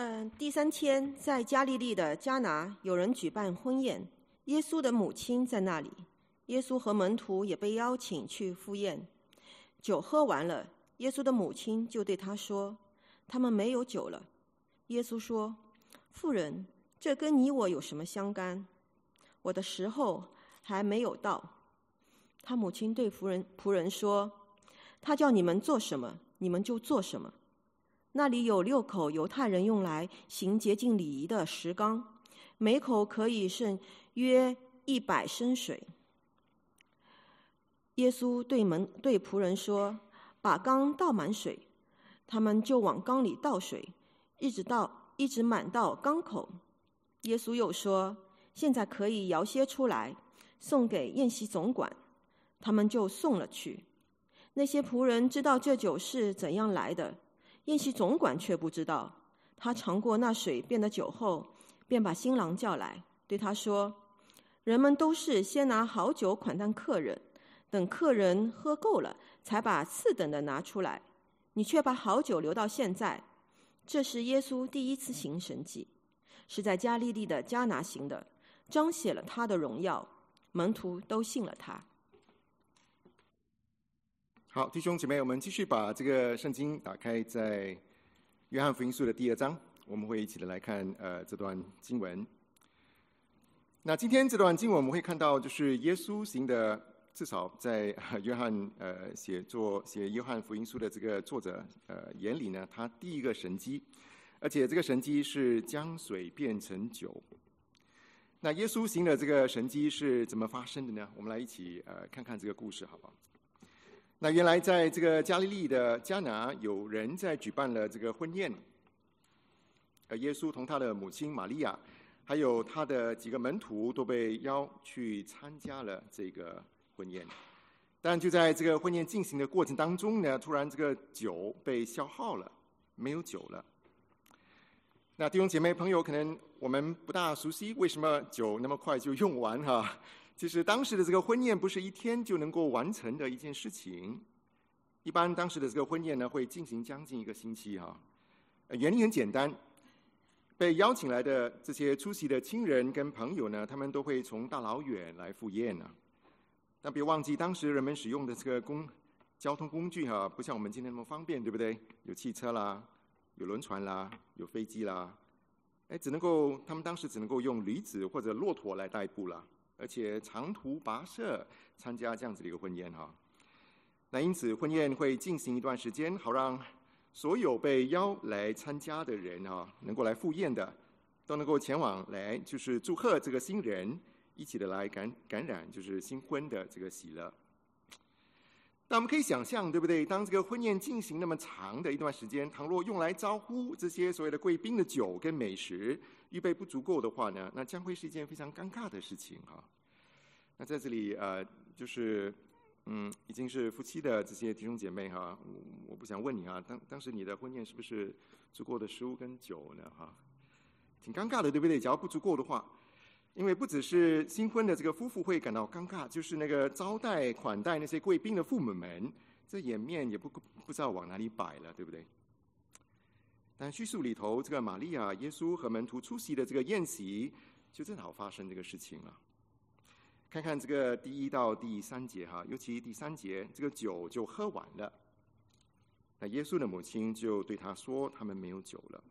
第3天，在加利利的迦拿，有人举办婚宴，耶稣的母亲在那里。耶稣和门徒也被邀请去赴宴。酒喝完了，耶稣的母亲就对他说：“他们没有酒了。”耶稣说：“妇人，这跟你我有什么相干？我的时候还没有到。”他母亲对仆人说：“他叫你们做什么，你们就做什么。”那里有6口犹太人用来行洁净礼仪的石缸，每口可以盛约100升水。耶稣对仆人说：“把缸倒满水。”他们就往缸里倒水，一直满到缸口。耶稣又说：“现在可以舀些出来，送给宴席总管。”他们就送了去。那些仆人知道这酒是怎样来的，宴席总管却不知道。他尝过那水变得酒后，便把新郎叫来，对他说：“人们都是先拿好酒款待客人，等客人喝够了，才把次等的拿出来。你却把好酒留到现在。”这是耶稣第1次行神迹，是在加利利的迦拿行的，彰显了他的荣耀，门徒都信了他。 好，弟兄姐妹，我们继续把这个圣经打开，在约翰福音书的第2章，我们会一起的来看这段经文。那今天这段经文我们会看到，就是耶稣行的，至少在约翰写约翰福音书的这个作者眼里呢，他第一个神迹，而且这个神迹是将水变成酒。那耶稣行的这个神迹是怎么发生的呢？我们来一起看看这个故事，好不好？那原来在这个加利利的迦拿，有人在举办了这个婚宴，耶稣同他的母亲玛利亚，还有他的几个门徒都被邀去参加了这个婚宴。但就在这个婚宴进行的过程当中呢，突然这个酒被消耗了，没有酒了。那弟兄姐妹朋友，可能我们不大熟悉为什么酒那么快就用完哈。其实当时的这个婚宴不是1天就能够完成的一件事情，一般当时的这个婚宴呢会进行将近1个星期哈。原因很简单，被邀请来的这些出席的亲人跟朋友呢，他们都会从大老远来赴宴呢。但别忘记，当时人们使用的这个交通工具哈，不像我们今天那么方便，对不对？有汽车啦，有轮船啦，有飞机啦，他们当时只能够用驴子或者骆驼来代步啦。而且长途跋涉参加这样子的一个婚宴哈，那因此婚宴会进行一段时间，好让所有被邀来参加的人哈，能够来赴宴的，都能够前往来，就是祝贺这个新人，一起的来感染就是新婚的这个喜乐。那我们可以想象，对不对？当这个婚宴进行那么长的一段时间，倘若用来招呼这些所谓的贵宾的酒跟美食预备不足够的话呢，那将会是一件非常尴尬的事情哈。那在这里就是已经是夫妻的这些弟兄姐妹哈，我不想问你哈，当时你的婚宴是不是足够的食物跟酒呢哈？挺尴尬的，对不对？假如不足够的话，因为不只是新婚的这个夫妇会感到尴尬，就是那个招待款待那些贵宾的父母们，这颜面也不知道往哪里摆了，对不对？但叙述里头，这个玛利亚、耶稣和门徒出席的这个宴席，就正好发生这个事情了。看看这个第1到第3节哈，尤其第3节，这个酒就喝完了。那耶稣的母亲就对他说：“他们没有酒了。”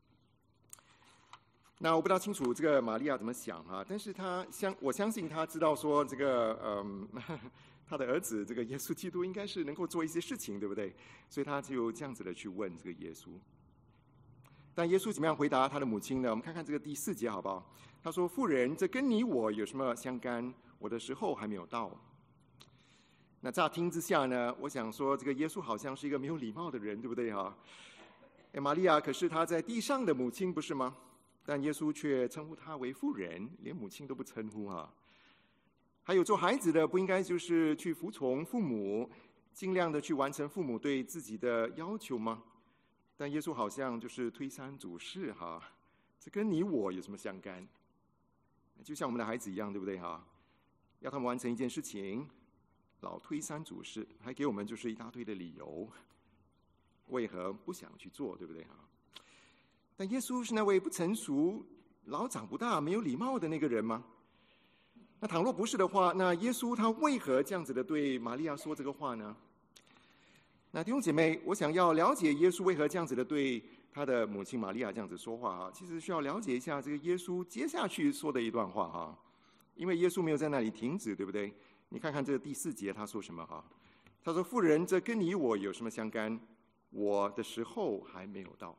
那我不知道清楚这个玛利亚怎么想哈，但是我相信他知道说这个他的儿子这个耶稣基督应该是能够做一些事情，对不对？所以他就这样子的去问这个耶稣。但耶稣怎么样回答他的母亲呢？我们看看这个第4节好不好？他说：“妇人，这跟你我有什么相干？我的时候还没有到。”那乍听之下呢，我想说这个耶稣好像是一个没有礼貌的人，对不对哈？玛利亚可是他在地上的母亲，不是吗？但耶稣却称呼她为妇人，连母亲都不称呼哈。还有做孩子的不应该就是去服从父母，尽量的去完成父母对自己的要求吗？但耶稣好像就是推三阻四哈，这跟你我有什么相干？就像我们的孩子一样，对不对哈？要他们完成一件事情，老推三阻四，还给我们就是一大堆的理由，为何不想去做，对不对哈？ 但耶稣是那位不成熟、老长不大、没有礼貌的那个人吗？那倘若不是的话，那耶稣他为何这样子的对玛利亚说这个话呢？那弟兄姐妹，我想要了解耶稣为何这样子的对他的母亲玛利亚这样子说话其实需要了解一下这个耶稣接下去说的一段话因为耶稣没有在那里停止，对不对？你看看这个第4节他说什么他说：“妇人，这跟你我有什么相干？我的时候还没有到。”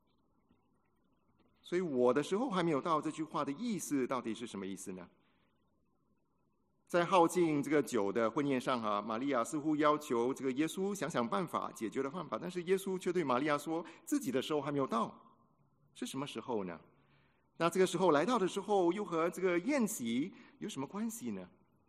所以我的时候还没有到这句话的意思到底是什么意思呢？在耗尽这个酒的婚宴上玛利亚似乎要求这个耶稣想想办法解决的办法，但是耶稣却对玛利亚说自己的时候还没有到。是什么时候呢？那这个时候来到的时候又和这个宴席有什么关系呢？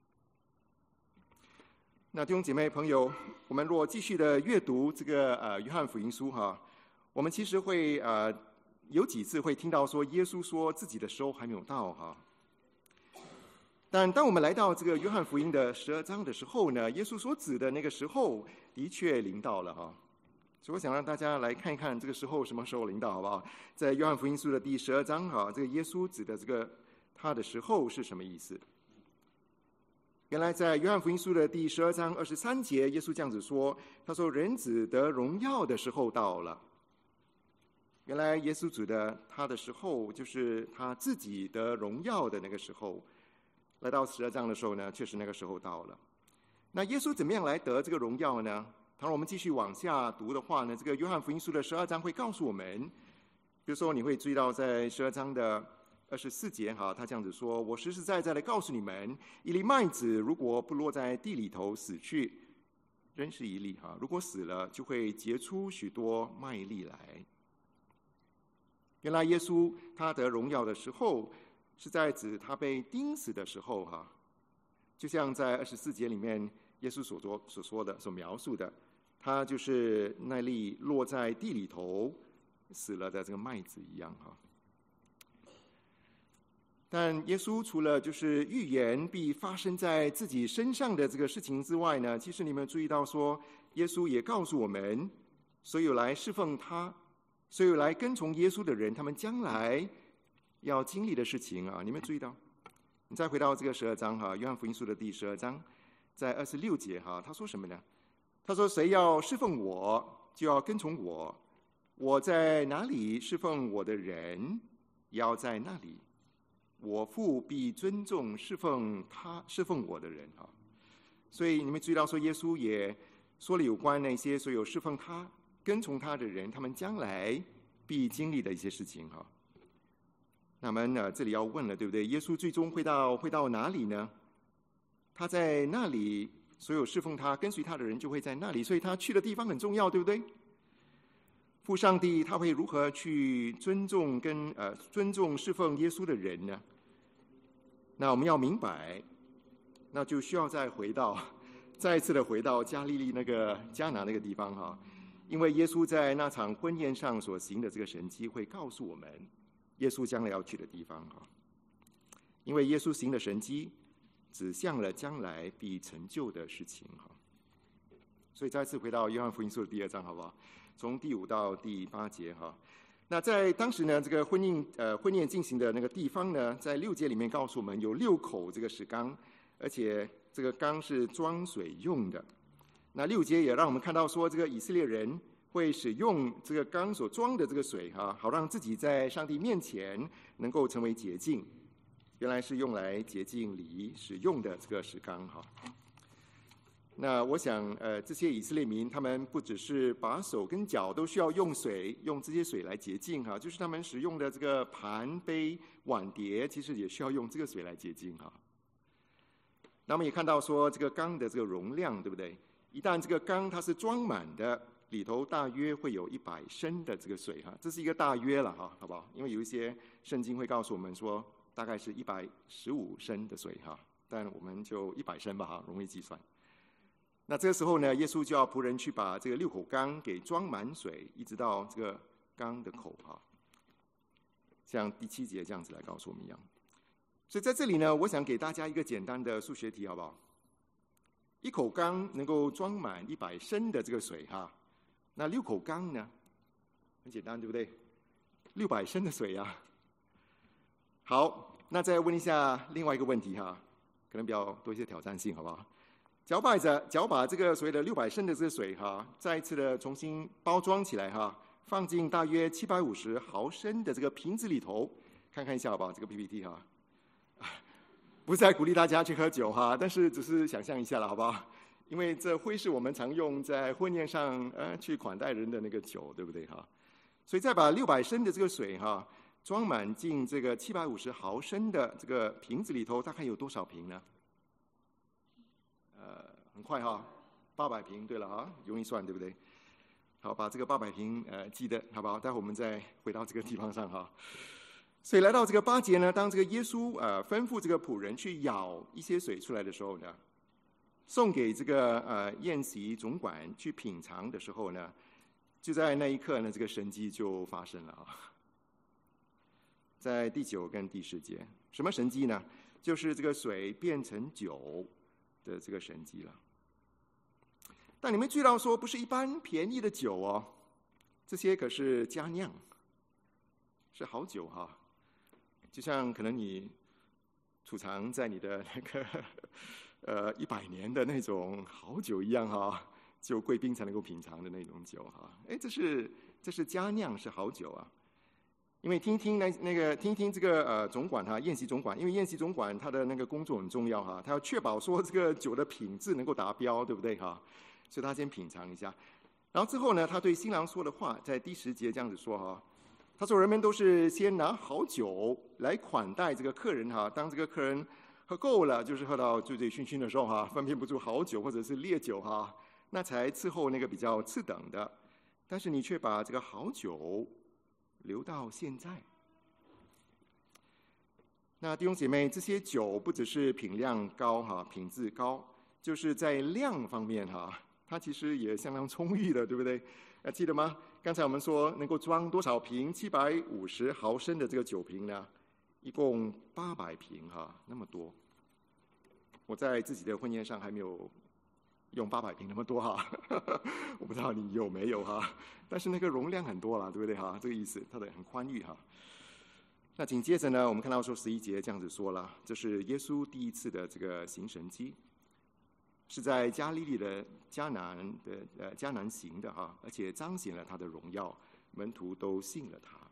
那弟兄姐妹朋友，我们若继续的阅读这个约翰福音书我们其实会有几次会听到说耶稣说自己的时候还没有到但当我们来到这个约翰福音的12章的时候呢，耶稣所指的那个时候的确临到了所以我想让大家来看一看这个时候什么时候临到，好不好？在约翰福音书的第12章这个耶稣指的这个他的时候是什么意思？原来在约翰福音书的第12章23节，耶稣这样子说，他说：“人子得荣耀的时候到了。”原来耶稣指的他的时候，就是他自己得荣耀的那个时候。来到12章的时候呢，确实那个时候到了。那耶稣怎么样来得这个荣耀呢？当然我们继续往下读的话呢，这个约翰福音书的12章会告诉我们，比如说你会注意到在12章的24节他这样子说：“我实实在在的告诉你们，一粒麦子如果不落在地里头死去，仍是一粒如果死了，就会结出许多麦粒来。”原来耶稣他得荣耀的时候，是在指他被钉死的时候就像在24节里面耶稣所说的、所描述的，他就是那粒落在地里头死了的这个麦子一样但耶稣除了就是预言必发生在自己身上的这个事情之外呢，其实你们注意到说，耶稣也告诉我们，所有来侍奉他、所有来跟从耶稣的人，他们将来要经历的事情你们注意到？你再回到这个12章约翰福音书的第12章，在26节他说什么呢？他说：“谁要侍奉我，就要跟从我；我在哪里侍奉我的人，也要在那里。我父必尊重侍奉我的人所以你们注意到说，耶稣也说了有关那些所有侍奉他、跟从他的人，他们将来必经历的一些事情那么这里要问了，对不对？耶稣最终会到哪里呢？他在那里，所有侍奉他、跟随他的人就会在那里，所以他去的地方很重要，对不对？父上帝他会如何去尊重侍奉耶稣的人呢？那我们要明白，那就需要再一次的回到加利利那个迦拿那个地方因为耶稣在那场婚宴上所行的这个神迹，会告诉我们耶稣将来要去的地方因为耶稣行的神迹指向了将来必成就的事情所以再次回到约翰福音书的第2章，好不好？从第5到第8节那在当时呢，这个婚宴进行的那个地方呢，在6节里面告诉我们有6口这个石缸，而且这个缸是装水用的。那6节也让我们看到说，这个以色列人会使用这个缸所装的这个水好让自己在上帝面前能够成为洁净。原来是用来洁净礼使用的这个石缸那我想这些以色列民他们不只是把手跟脚都需要用这些水来洁净就是他们使用的这个盘杯碗碟其实也需要用这个水来洁净那么也看到说这个缸的这个容量，对不对？一旦这个缸它是装满的，里头大约会有100升的这个水这是一个大约了好不好？因为有一些圣经会告诉我们说大概是115升的水但我们就100升吧容易计算。那这个时候呢，耶稣就要仆人去把这个6口缸给装满水，一直到这个缸的口像第7节这样子来告诉我们一样。所以在这里呢，我想给大家一个简单的数学题，好不好？1口缸能够装满100升的这个水那6口缸呢？很简单，对不对 600升的水啊。好，那再问一下另外一个问题哈，可能比较多一些挑战性，好不好？只要把这个所谓的600升的这个水哈，再一次的重新包装起来哈，放进大约750毫升的这个瓶子里头，看看一下好不好？这个 PPT 哈，不是在鼓励大家去喝酒哈，但是只是想象一下了，好不好？因为这会是我们常用在婚宴上去款待人的那个酒，对不对哈？所以再把600升的这个水哈装满进这个750毫升的这个瓶子里头，大概有多少瓶呢？很快哈，800瓶。对了哈，容易算，对不对？好，把这个800瓶记得好不好？待会我们再回到这个地方上哈。所以来到这个8节呢，当这个耶稣吩咐这个仆人去舀一些水出来的时候呢，送给这个宴席总管去品尝的时候呢，就在那一刻呢，这个神迹就发生了啊。在第9跟第10节，什么神迹呢？就是这个水变成酒的这个神迹了。但你们注意到说，不是一般便宜的酒哦，这些可是佳酿，是好酒哈。就像可能你储藏在你的那个100年的那种好酒一样哈，只有贵宾才能够品尝的那种酒哈。哎，这是佳酿，是好酒啊。因为听听这个总管哈，宴席总管，因为宴席总管他的那个工作很重要哈，他要确保说这个酒的品质能够达标，对不对哈？所以他先品尝一下，然后之后呢，他对新郎说的话，在第10节这样子说哈，他说人们都是先拿好酒来款待这个客人哈，当这个客人喝够了，就是喝到醉醉醺醺的时候哈，分辨不出好酒或者是烈酒哈，那才伺候那个比较次等的，但是你却把这个好酒留到现在。那弟兄姐妹，这些酒不只是品量高哈，品质高，就是在量方面哈，它其实也相当充裕的，对不对？记得吗？刚才我们说能够装多少瓶？750毫升的这个酒瓶呢？一共800瓶哈，那么多。我在自己的婚宴上还没有用800瓶那么多哈，我不知道你有没有哈，但是那个容量很多了，对不对哈？这个意思，它的很宽裕哈。那紧接着呢，我们看到说11节这样子说了，这是耶稣第一次的这个行神迹，是在加利利的迦南行的哈，而且彰显了他的荣耀，门徒都信了他。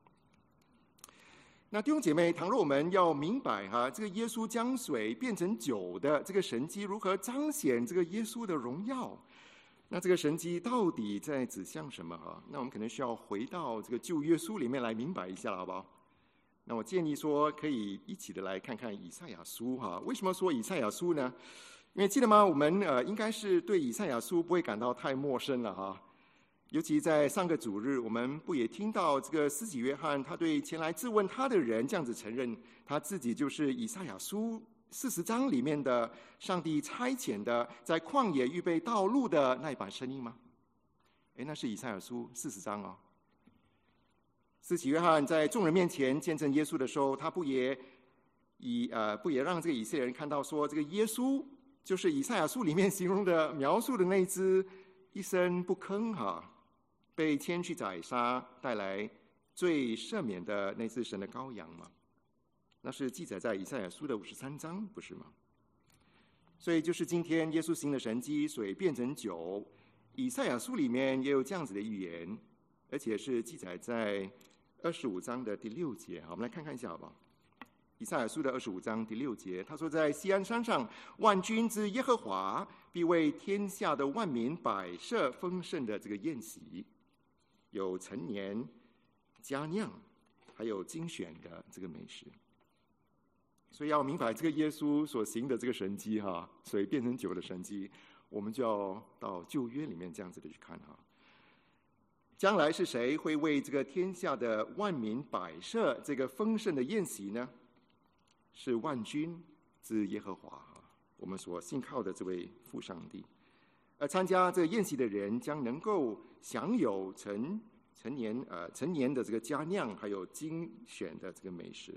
那弟兄姐妹，倘若我们要明白哈，这个耶稣将水变成酒的这个神迹如何彰显这个耶稣的荣耀，那这个神迹到底在指向什么哈？那我们可能需要回到这个旧约书里面来明白一下，好不好？那我建议说，可以一起的来看看以赛亚书哈。为什么说以赛亚书呢？因为记得吗？我们应该是对以赛亚书不会感到太陌生了哈。尤其在上个主日，我们不也听到这个施洗约翰他对前来质问他的人这样子承认，他自己就是以赛亚书40章里面的上帝差遣的，在旷野预备道路的那一把声音吗？哎，那是以赛亚书40章哦。施洗约翰在众人面前见证耶稣的时候，他不也让这个以色列人看到说，这个耶稣就是以赛亚书里面形容的描述的那只一声不吭哈，被牵去宰杀，带来罪赦免的那只神的羔羊嘛？那是记载在以赛亚书的53章，不是吗？所以就是今天耶稣行的神迹，水变成酒，以赛亚书里面也有这样子的预言，而且是记载在25章的第6节。好，我们来看看一下好不好？以赛亚书的25章第6节，他说：“在锡安山上，万军之耶和华必为天下的万民摆设丰盛的这个宴席，有陈年、佳酿，还有精选的这个美食。”所以要明白这个耶稣所行的这个神迹哈，水变成酒的神迹，我们就要到旧约里面这样子的去看哈。将来是谁会为这个天下的万民摆设这个丰盛的宴席呢？是万军之耶和华，我们所信靠的这位父上帝。而参加这个宴席的人将能够享有陈年的这个佳酿，还有精选的这个美食。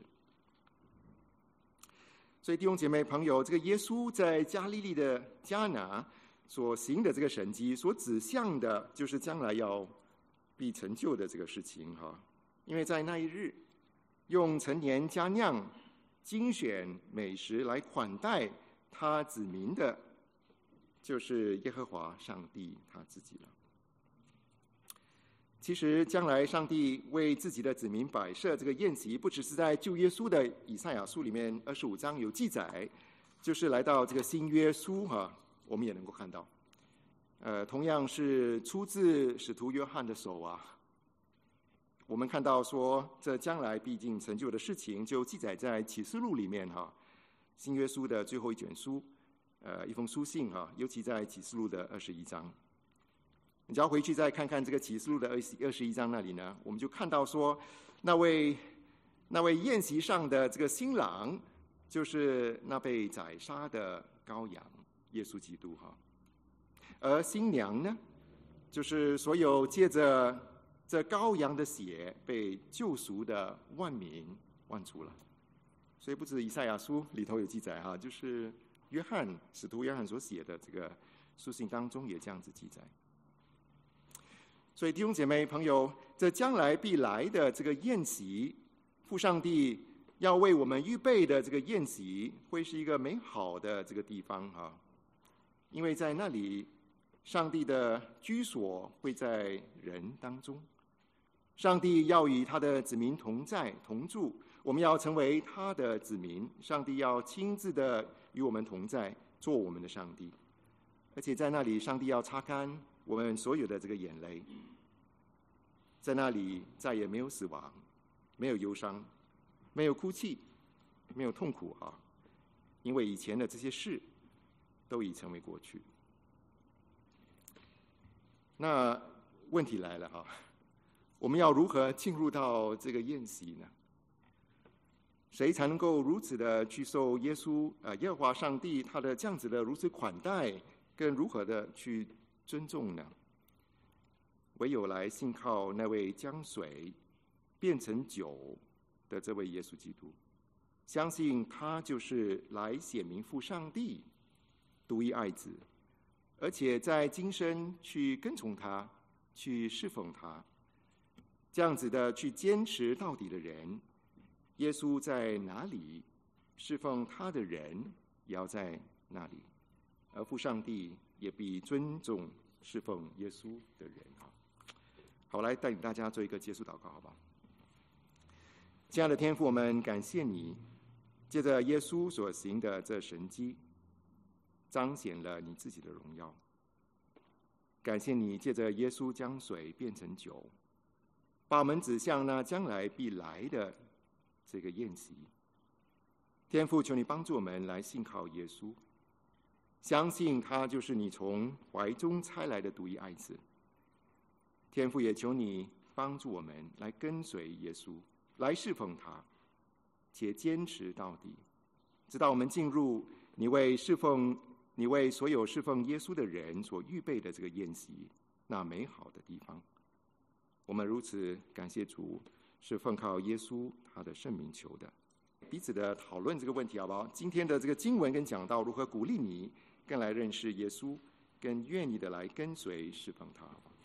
所以弟兄姐妹朋友，这个耶稣在加利利的迦拿所行的这个神迹，所指向的就是将来要必成就的这个事情哈。 因为在那一日，用陈年佳酿、精选美食来款待他子民的，就是耶和华上帝他自己了。其实将来上帝为自己的子民摆设这个宴席，不只是在旧约书的以赛亚书里面25章有记载，就是来到这个新约书我们也能够看到，同样是出自使徒约翰的手我们看到说，这将来必定成就的事情，就记载在启示录里面新约书的最后一卷书，一封书信尤其在启示录的21章。你只要回去再看看这个启示录的21章那里呢，我们就看到说，那位宴席上的这个新郎，就是那被宰杀的羔羊耶稣基督而新娘呢，就是所有借着这羔羊的血被救赎的万民万族了。所以不止以赛亚书里头有记载就是使徒约翰所写的这个书信当中也这样子记载。所以弟兄姐妹朋友，这将来必来的这个宴席，父上帝要为我们预备的这个宴席，会是一个美好的这个地方因为在那里，上帝的居所会在人当中，上帝要与他的子民同在同住，我们要成为他的子民，上帝要亲自的与我们同在，做我们的上帝。而且在那里，上帝要擦干我们所有的这个眼泪，在那里再也没有死亡，没有忧伤，没有哭泣，没有痛苦因为以前的这些事都已成为过去。那问题来了我们要如何进入到这个宴席呢？谁才能够如此的去受耶稣耶和华上帝他的这样子的如此款待，更如何的去尊重呢？唯有来信靠那位将水变成酒的这位耶稣基督，相信他就是来显明父上帝独一爱子，而且在今生去跟从他，去侍奉他，这样子的去坚持到底的人，耶稣在哪里，侍奉他的人也要在那里，而父上帝也必尊重侍奉耶稣的人好，来带领大家做一个结束祷告，好不好？亲爱的天父，我们感谢你，借着耶稣所行的这神迹，彰显了你自己的荣耀。感谢你借着耶稣将水变成酒，把我们指向那将来必来的这个宴席。天父，求你帮助我们来信靠耶稣，相信他就是你从怀中差来的独一爱子。天父，也求你帮助我们来跟随耶稣，来侍奉他，且坚持到底，直到我们进入你为所有侍奉耶稣的人所预备的这个宴席，那美好的地方。我们如此感谢主，是奉靠耶稣他的圣名求的。彼此的讨论这个问题好不好？今天的这个经文跟讲道如何鼓励你更来认识耶稣，更愿意的来跟随侍奉他，好不好？